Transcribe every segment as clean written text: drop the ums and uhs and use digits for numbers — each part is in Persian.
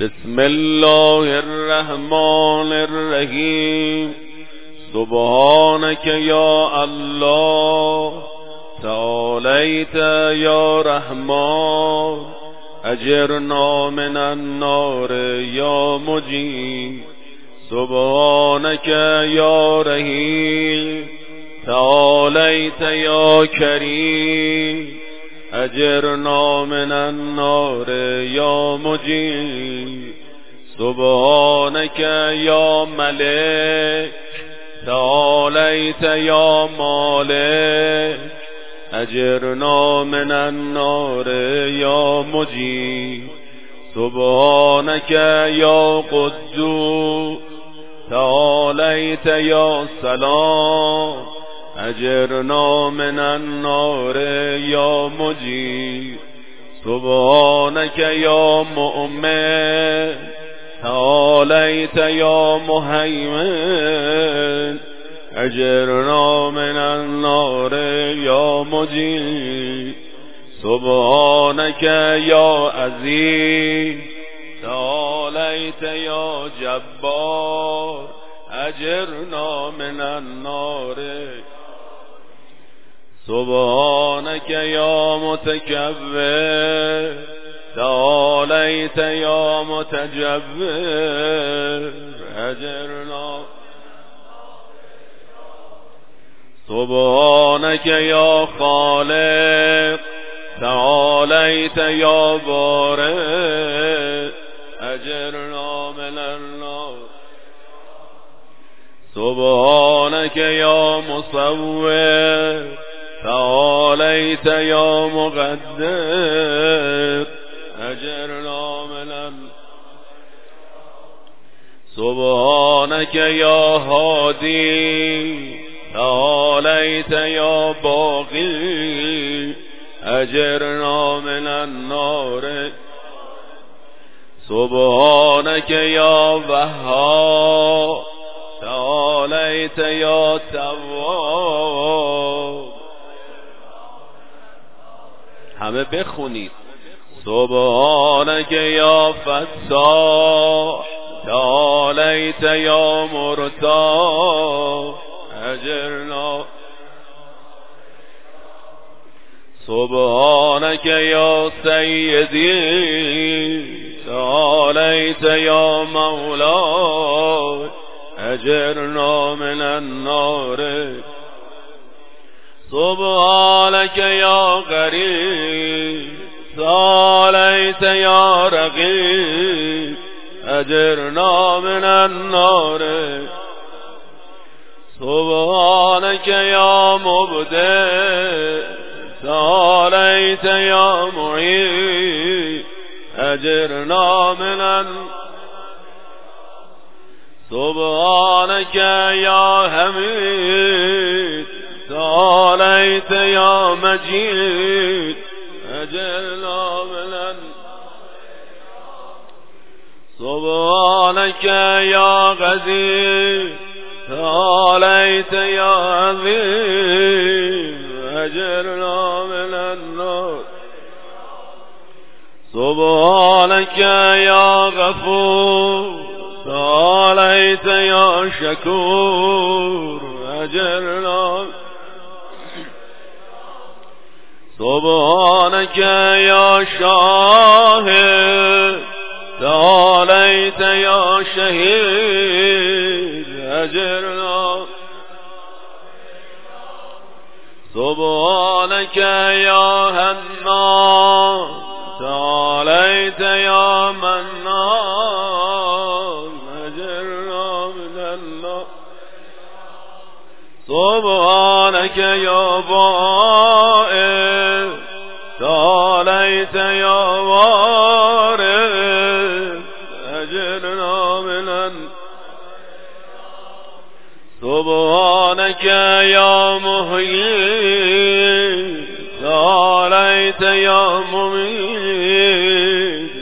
بسم الله الرحمن الرحیم. سبحانك یا الله، تعالیت یا رحمان، اجرنا من النار یا مجیب. سبحانك یا رحیم، تعالیت یا کریم، اجرنا من النار یا مجیب. سبحانك یا ملک، تعالیت یا مالک، اجرنا من النار یا مجیب. سبحانك یا قدوس، تعالیت یا سلام، اجرنا من النار یا مجیب. سبحانك یا مؤمن، تعالیت یا مهیمن، اجرنا من النار یا مجیب. سبحانك یا عزیز، تعالیت یا جبار، اجرنا من النار. سبحانك یا متکبر، تعالیت یا متجبر، اجرنا. سبحانك یا خالق، تعالیت یا بارئ، اجرنا من النار. سبحانك یا مصور، تعالیت یا مقدر، اجرنا من النار. سبحانك یا هادی، تعالیت یا باقی، اجرنا من النار. سبحانك یا وهاب، تعالیت یا تواب. همه بخونید. سبحانك یا فتاح، تعالیت یا مرتاح، اجرنا. سبحانك یا سیدی، تعالیت یا مولا، اجرنا من النار. سبحانك یا قریب، تعالیت یا رقیب، اجرنا من النار. سبحانك یا مبدع، تعالیت یا معید، اجرنا من النار. سبحانك یا حمید، تعالیت یا مجید، اجرنا من النار. سبحانك یا قدیر، تعالیت یا عظیم، اجرنا من النار. سبحانك یا غفور، تعالیت یا شکور، اجرنا. سبحانك یا شاهد، تعالیت یا شهید، اجرنا. سبحانك یا حنان، تعالیت یا منان، اجرنا من النار. سبحانك یا واعظ، تعالیت یا وارث، اجرنا من النار. سبحانك یا محیی، تعالیت یا ممید.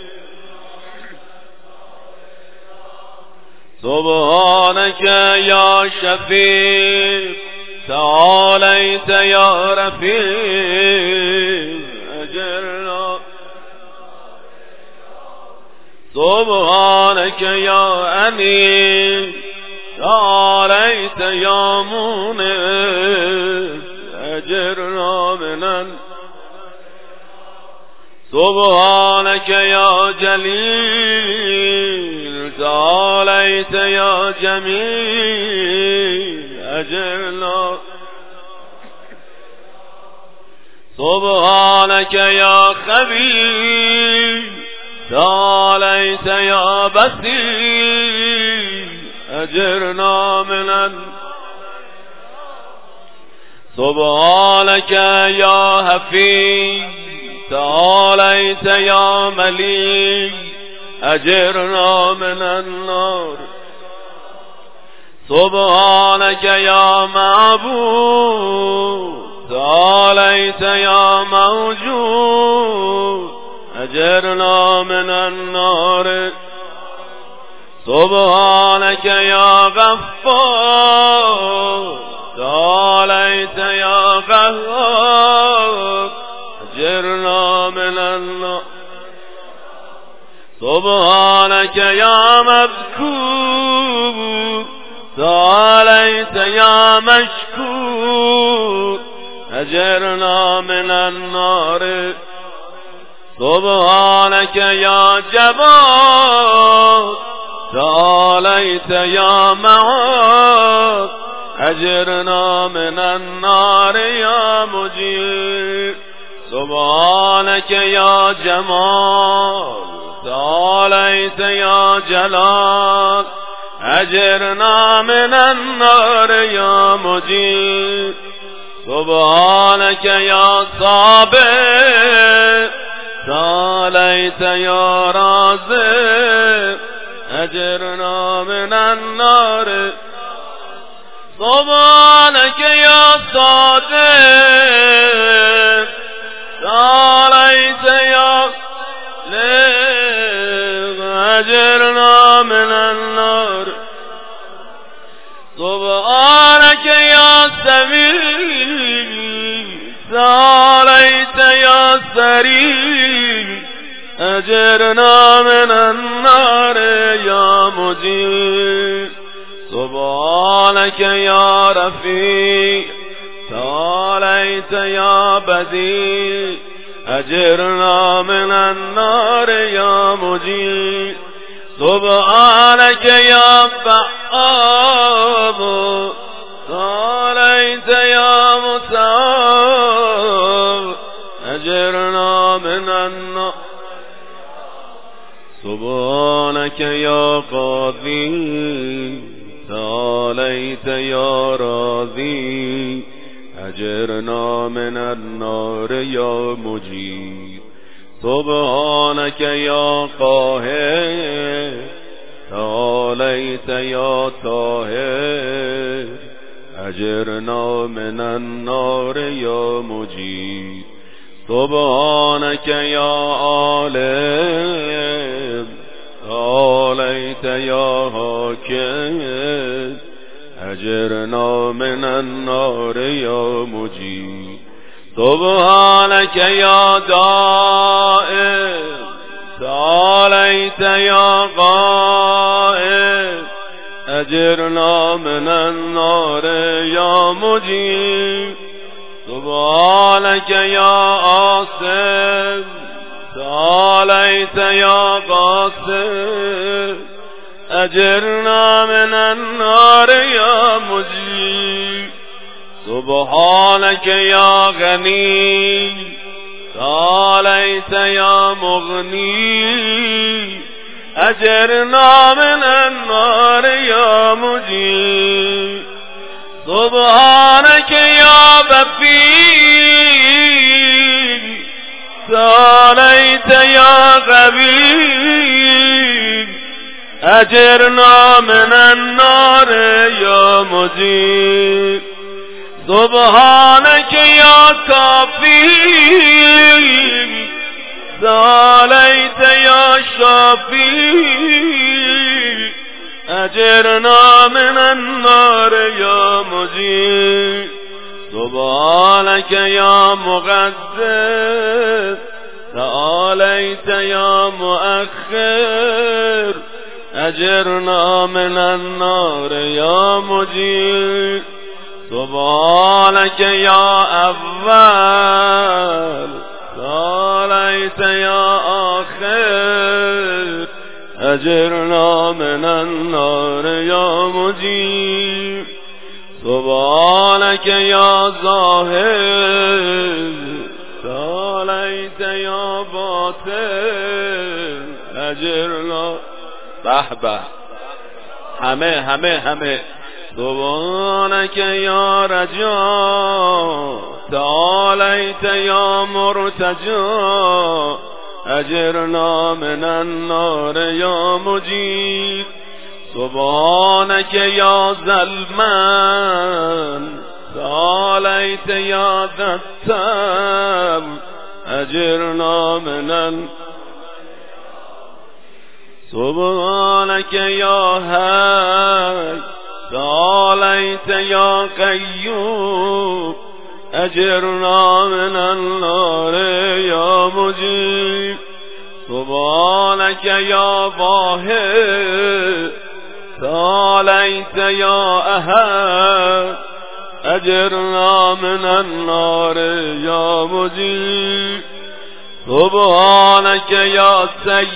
سبحانك یا شفیع، تعالیت یا رفیع، اجرنا. سبحانك يا أنيس تعاليت يا مونس أجرنا من سبحانك يا جليل تعاليت يا جميل أجرنا سبحانك يا خبير تعاليت يا بصير أجرنا من سبحانك يا حفيظ تعاليت يا مليك أجرنا من النار سبحانك يا معبود تعاليت يا موجود أجرنا من النار سبحانك يا غفار تعاليت يا غفار أجرنا من النار سبحانك يا مذكور تعاليت يا مشكور أجرنا من النار سبحانك يا جبار تعاليت يا معاذ أجرنا من النار يا مجير سبحانك يا جمال تعاليت يا جلال أجرنا من النار يا مجير سبحانك يا صابر تعاليت يا رازق أجرنا من النار سبحانك يا صادق تعاليت يا ليغ أجرنا من النار سبحانك يا سميع تعاليت يا سريع أجرنا من النار يا مجير سبحانك يا رفيع تعاليت يا بديع أجرنا من النار يا مجير سبحانك يا فعال تعاليت يا متعال أجرنا من النار سبحانك يا قاضي تعاليت يا راضي أجرنا من النار يا مجير سبحانك يا قاهر تعاليت يا طاهر أجرنا من النار يا مجير سبحانك يا عالم تعاليت يا حاكم أجرنا من النار يا مجير سبحانك يا دائم تعاليت يا غائب أجرنا من النار يا مجير سبحانك يا عاصم تعاليت يا قاسم أجرنا من النار يا مجير سبحانك يا غني تعاليت يا مغني أجرنا من النار يا مجير سبحانك يا بفير تعاليت يا غبير أجرنا من النار يا مجير سبحانك يا كافي تعاليت يا شافي أجرنا من النار يا مجير سبحانك يا مقدس تعاليت يا مؤخر أجرنا من النار يا مجير سبحانك يا أول تعاليت يا آخر أجرنا من النار يا مجير سبحانك يا ظاهر تعاليت يا باطن أجرنا بحبه همه سبحانك يا رجاء تعاليت يا مرتجى أجرنا من النار يا مجير سبحانك يا ظلمان تعاليت يا ذا التام أجرنا من النار سبحانك يا هاي تعاليت يا قيوم أجرنا من النار يا مجيب سبحانك يا ظاهر تعاليت يا أحد أجرنا من النار يا مجيب سبحانك يا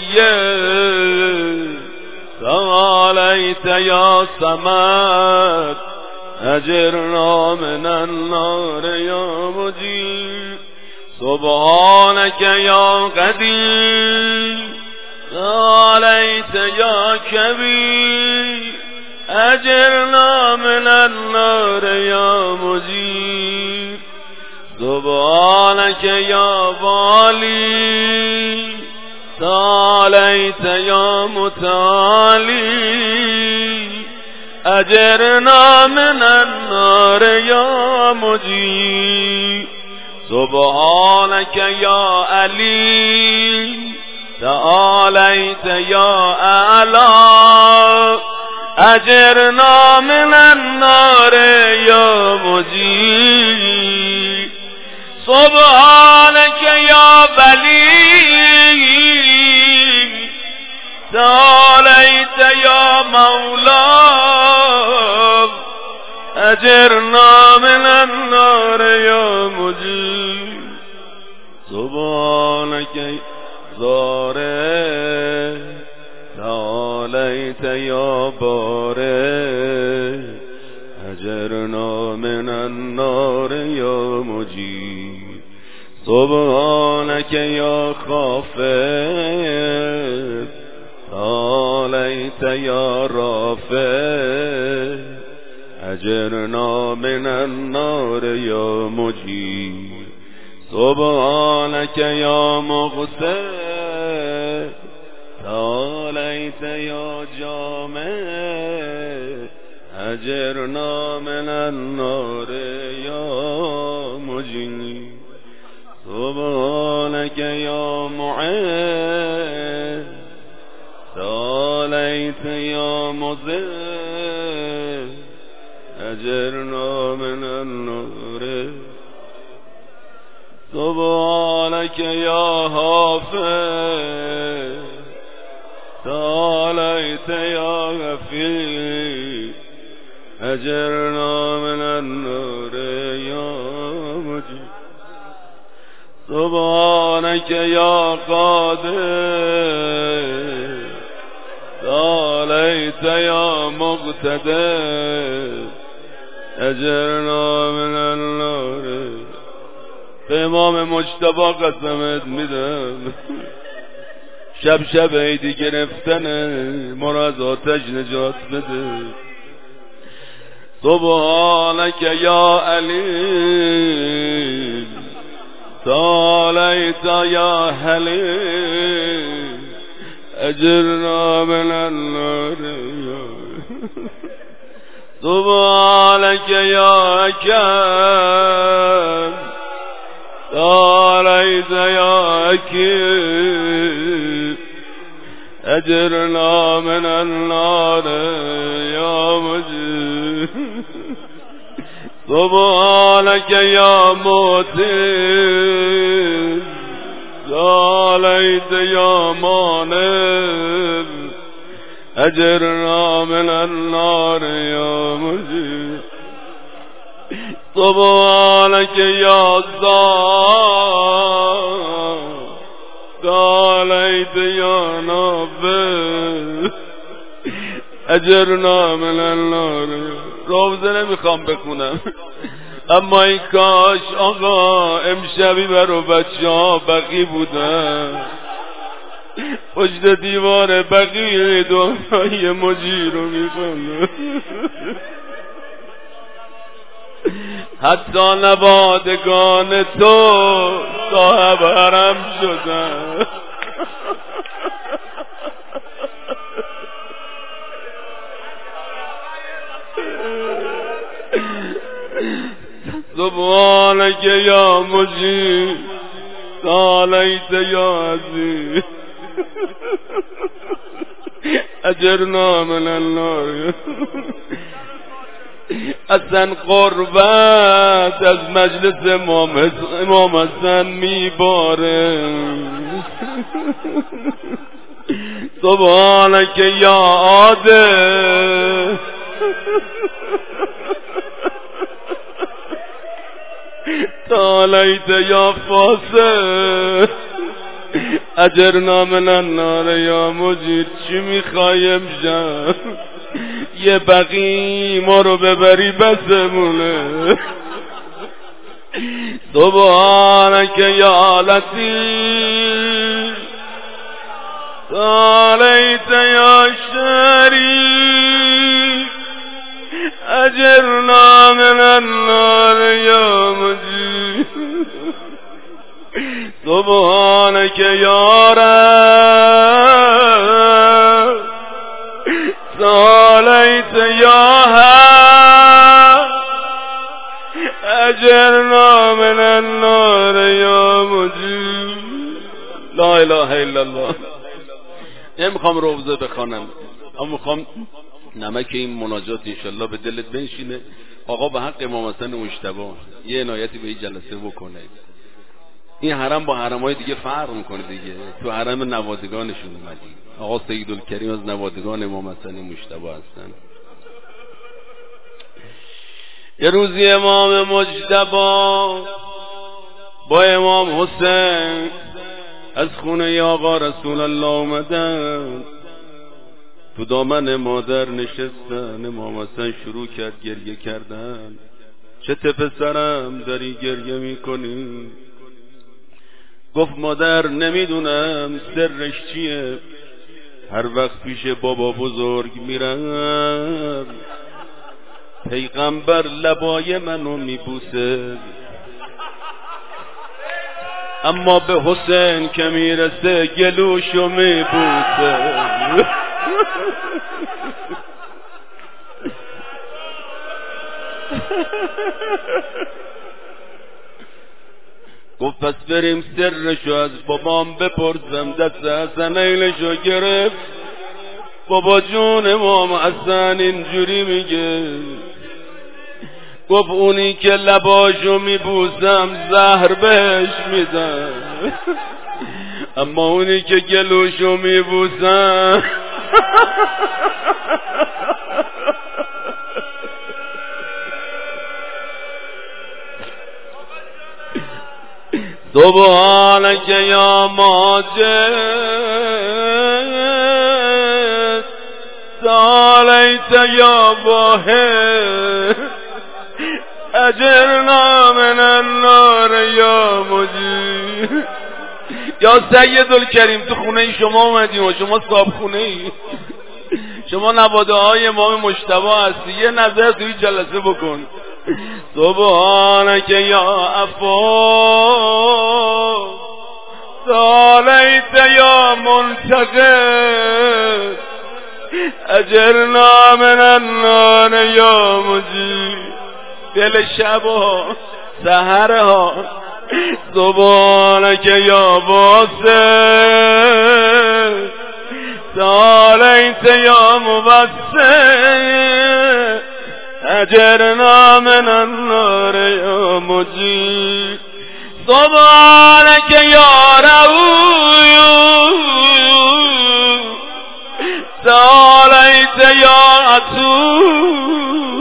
سيد تعاليت يا صمد أجرنا من النار يا مجيب سبحانك يا قدير تعاليت يا كبير أجرنا من النار يا مجيب سبحانك يا والي تعاليت يا متعالي أجرنا من النار يا مجيب سبحانك يا علي تعاليت يا أعلى أجرنا من النار يا مجيب سبحانك يا بلي تعاليت يا مولا أجرنا من النار يا مجيب سبحانك يا زاره تعاليت يا باره أجرنا من النار يا مجيب سبحانك يا خافض تعاليت يا رافع أجرنا من النار يا مجيب سبحانك يا مغفر تعاليت يا جامع أجرنا من النار يا مجيب سبحانك يا معين تعاليت يا مذل أجرنا من النار سبحانك يا حافظ تعاليت يا غفير أجرنا من النار يا مجيب سبحانك يا قادر تعاليت يا مقتدر أجرنا من النار امام مجتبی قسمت میدم شب شب عیدی گرفتنه ما را از آتش نجات بده سبحانك یا علی تعاليت يا حليم أجرنا من النار سبحانك يا أكرم تعاليت يا أكيم أجرنا من النار يا مجيب سبحانك يا موتي صليت يا مانع أجرنا من النار يا مجيب سبحانك يا صليت يا نبي اجرنا من النار. روزه نمیخوام بخونم اما این کاش آقا امشبی برو بچه ها بقی بودن پشت دیوار بقی دعای مجیر رو میخوندن حتی نوادگان تو صاحب حرم شدن. سبحانك يا مجيب صليت يا عزيز اجرنا من النار. اصلا قربت از مجلس امام حسن میباره. سبحانك يا عادل صليت يا فاسق اجرنا من النار یا مجید. چی میخوایم جان یه بقی ما رو ببری بسمونه. سبحانك یا لطیف صليت یا شریف اجرنا من النار یا مجید. سبحانك یا رب صليت یا حق اجرنا من النار یا مجید. لا اله الا الله. نمیخوام روزه بخوانم اما میخوام نمک این مناجات انشالله به دلت بنشینه. آقا به حق امام حسن مجتبی یه عنایتی به این جلسه بکنه. این حرم با حرم‌های دیگه فرق میکنه دیگه. تو حرم نوادگانشون اومدی. آقا سیدالکریم از نوادگان امام حسن مجتبی هستن. یه روزی امام مجتبی با امام حسین از خونه آقا رسول الله اومدن. تو دامن مادر نشستن. امام حسین شروع کرد گریه کردن. چه پسرم داری گریه میکنی؟ گفت مادر نمیدونم سرش چیه. هر وقت پیش بابا بزرگ میرم پیغمبر لبای منو میبوسه اما به حسین که میرسه گلوشو میبوسه. گفت پس بریم سرشو از بابام بپرسم. دست حسنینشو گرفت. بابا جون امام حسن اینجوری میگه. گفت اونی که لباشو میبوسم زهر بهش میدم اما اونی که گلوشو میبوسم سبحانك یا ماجد صليت یا واحد اجرنا من النار یا مجید. یا سیدالکریم تو خونه شما اومدیم و شما صاحب خونه ای. شما نواده های امام مجتبی هستی. یه نظر توی جلسه بکن. سبحانك یا عفو صليت یا منتقم اجرنا من النار یا مجید. دل شبها سحرها سبحانك یا واسع صليت یا موسع اجرنا من النار یا مجید. سبحانك یا تعاليت يا عتوب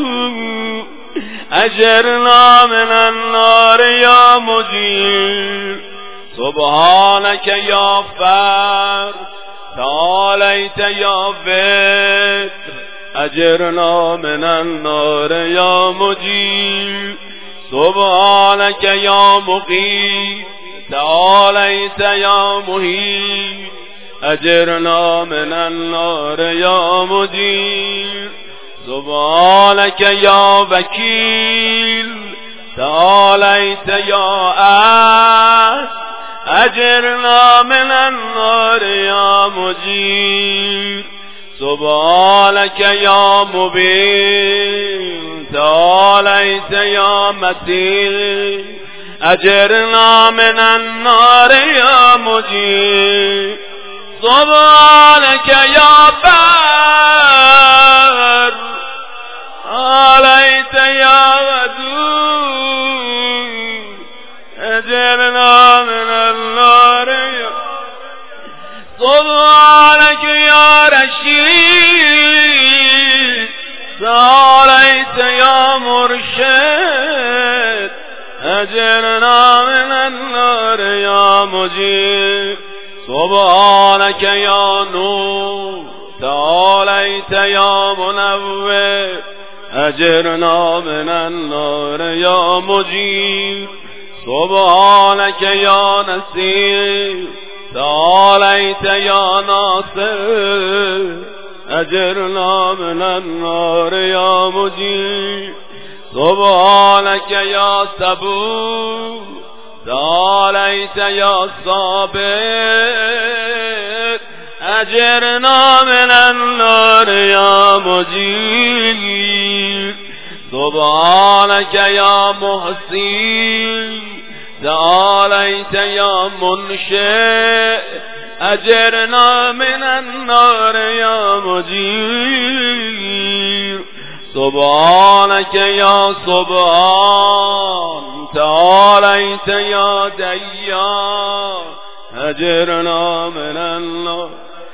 أجرنا من النار يا مجير سبحانك يا فر تعاليت يا فر أجرنا من النار يا مجير سبحانك يا مقيم تعاليت يا مهيب أجرنا من النار يا مجير سبحانك يا وكيل تعاليت يا أجرنا من النار يا مجير سبحانك يا مبين تعاليت يا متين أجرنا من النار يا مجير سبحانك يا بر عليت يا ودود أجرنا من النار يا سبحانك يا رشيد عليت يا مرشد أجرنا من النار يا مجيب سبحانك يا نور تعاليت يا منور أجرنا من النار يا مجيب سبحانك يا نصير تعاليت يا ناصر أجرنا من النار يا مجيب سبحانك يا صبور تعاليت يا صابر أجرنا من النار يا مجيب سبحانك يا محسن تعاليت يا منشئ أجرنا من النار يا مجيب سبحانك يا سبحان تعاليت يا ديان أجرنا من النار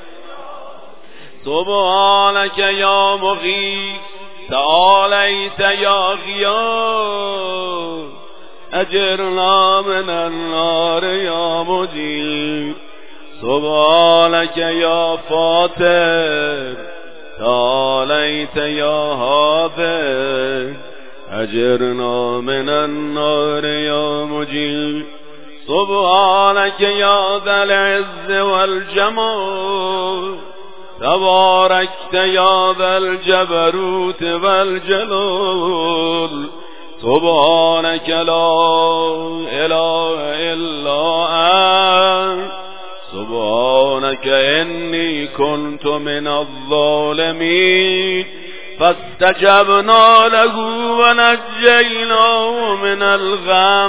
سبحانك يا مغيث تعاليت يا غياث أجرنا من النار يا مجيب سبحانك يا فاتر تعاليت يا هابر أجرنا من النار يا مجيب سبحانك يا ذا العز والجمال تباركت يا ذا الجبروت والجلال سبحانك لا إله إلا أنت سبحانك إني كنت من الظالمين فاستجبنا له ونجيناه من الغم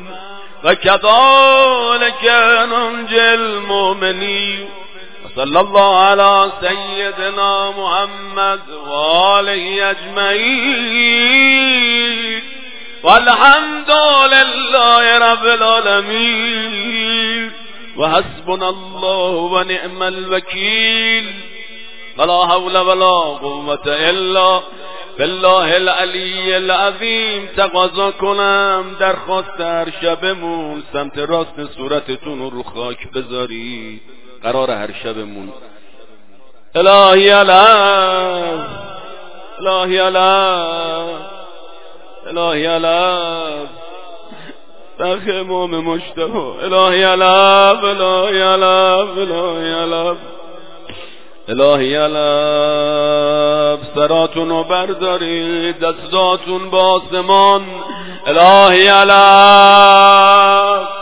وكذلك ننجي المؤمنين وصلى الله على سيدنا محمد وآله أجمعين والحمد لله رب العالمين وحسبنا الله ونعم الوكيل ولا حول ولا قوة إلا بالله العلی العظیم. تقاضا کنم درخواست هر شبمون سمت راست صورتتون رو خاک بذاری. قرار هر شبمون الهی علم الهی علم الهی علم بخ امام مجتبی الهی علم الهی علم الهی علم الهی علم سراتونو بردارید دستاتون با آسمان. الهی علم